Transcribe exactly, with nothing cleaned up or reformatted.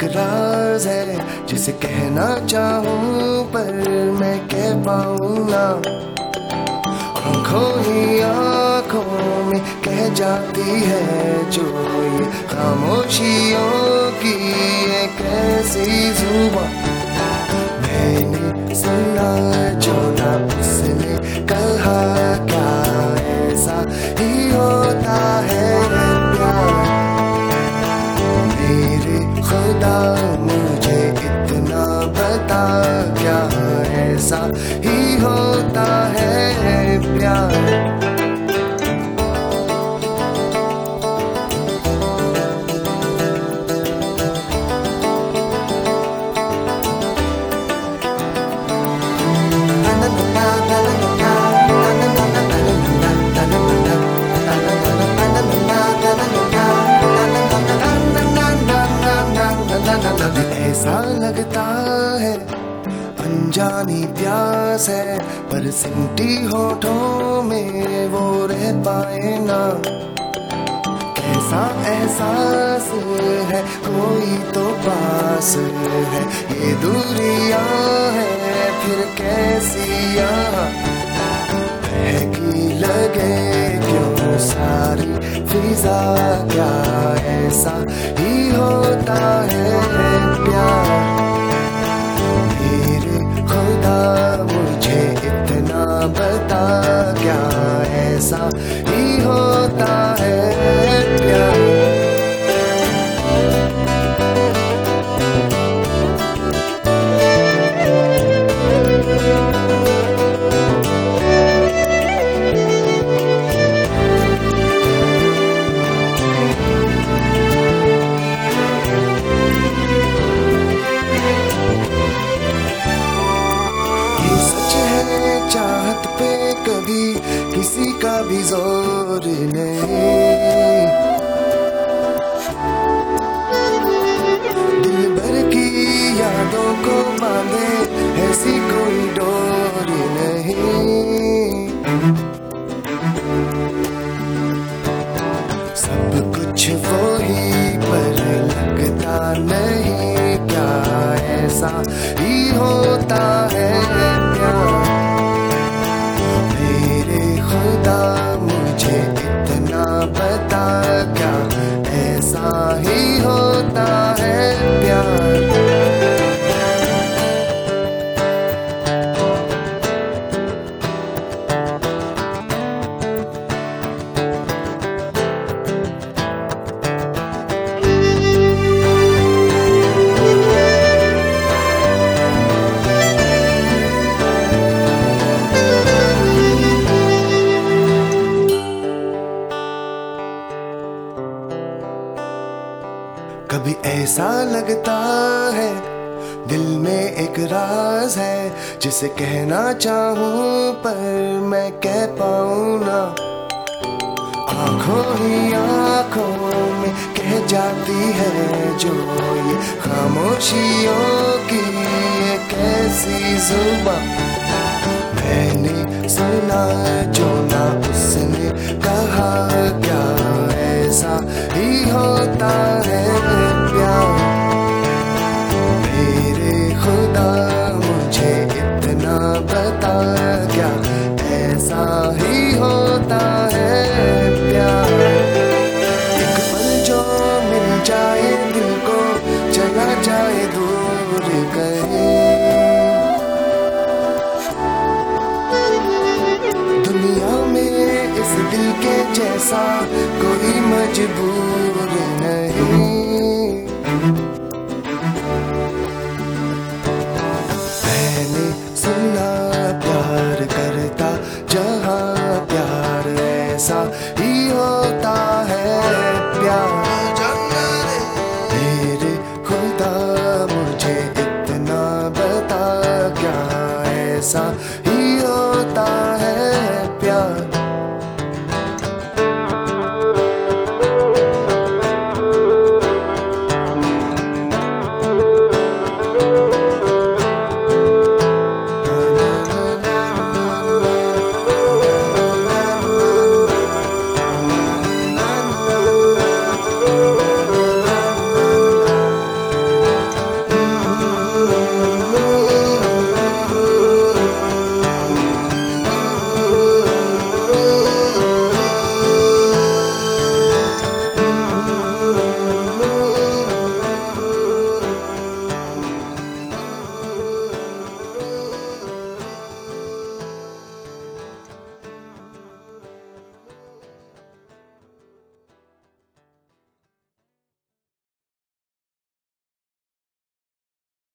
एक राज है जिसे कहना चाहूं पर मैं कह पाऊं ना। आंखों ही आंखों में कह जाती है जो ये खामोशियों की एक ऐसी जुबान। मैंने सुना जो ना उसने कहा, क्या ऐसा ही होता है प्यार। मेरे खुदा मुझे इतना बता, क्या ऐसा ही होता है प्यार। ऐसा लगता है अनजानी प्यास है, पर सिमटी होठों में वो रह पाए ना। कैसा एहसास है कोई तो पास है, ये दूरियां है फिर कैसी यहाँ। बहकी लगे क्यों सारी फिजा, क्या ऐसा ही होता है प्यार। मेरे खुदा मुझे इतना बता, क्या ऐसा ही होता है प्यार। चाहत पे कभी किसी का भी जोर नहीं, दिल भर की यादों को बांधे ऐसी कोई डोर नहीं। सब कुछ वो ही पर लगता नहीं, क्या ऐसा ही होता है प्यार। मुझे इतना बता, क्या ऐसा ही होता है प्यार। कभी ऐसा लगता है दिल में एक राज है जिसे कहना चाहूं पर मैं कह पाऊं ना। आंखों ही आंखों में कह जाती है जो ये खामोशियों की एक ऐसी जुबान। मैंने सुना जो ना उसने कहा, क्या ऐसा ही होता है